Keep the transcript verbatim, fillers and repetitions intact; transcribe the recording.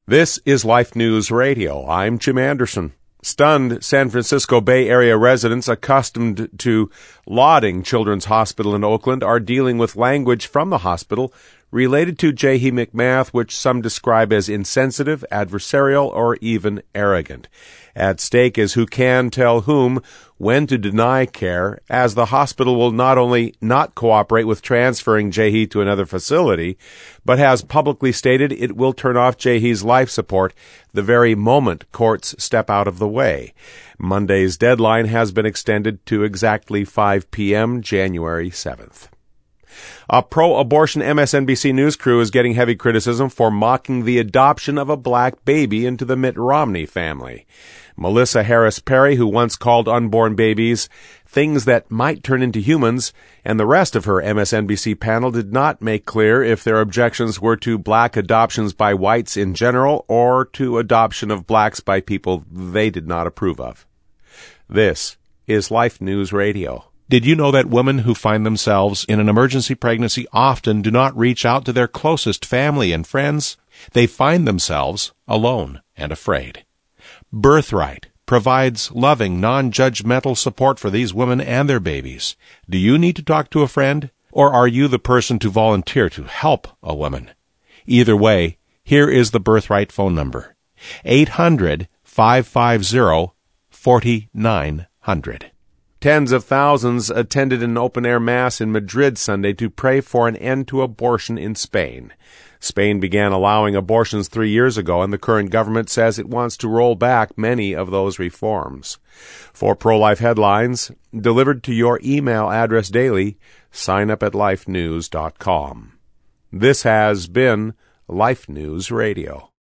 This is Life News Radio. I'm Jim Anderson. Stunned San Francisco Bay Area residents accustomed to lauding Children's Hospital in Oakland are dealing with language from the hospital related to Jehi McMath, which some describe as insensitive, adversarial, or even arrogant. At stake is who can tell whom when to deny care, as the hospital will not only not cooperate with transferring Jehi to another facility, but has publicly stated it will turn off Jehi's life support the very moment courts step out of the way. Monday's deadline has been extended to exactly five p.m., January seventh. A pro-abortion M S N B C News crew is getting heavy criticism for mocking the adoption of a black baby into the Mitt Romney family. Melissa Harris Perry, who once called unborn babies things that might turn into humans, and the rest of her M S N B C panel did not make clear if their objections were to black adoptions by whites in general or to adoption of blacks by people they did not approve of. This is Life News Radio. Did you know that women who find themselves in an emergency pregnancy often do not reach out to their closest family and friends? They find themselves alone and afraid. Birthright provides loving, non-judgmental support for these women and their babies. Do you need to talk to a friend, or are you the person to volunteer to help a woman? Either way, here is the Birthright phone number: eight hundred, five five zero, four nine zero zero. Tens of thousands attended an open-air mass in Madrid Sunday to pray for an end to abortion in Spain. Spain began allowing abortions three years ago, and the current government says it wants to roll back many of those reforms. For pro-life headlines delivered to your email address daily, sign up at life news dot com. This has been Life News Radio.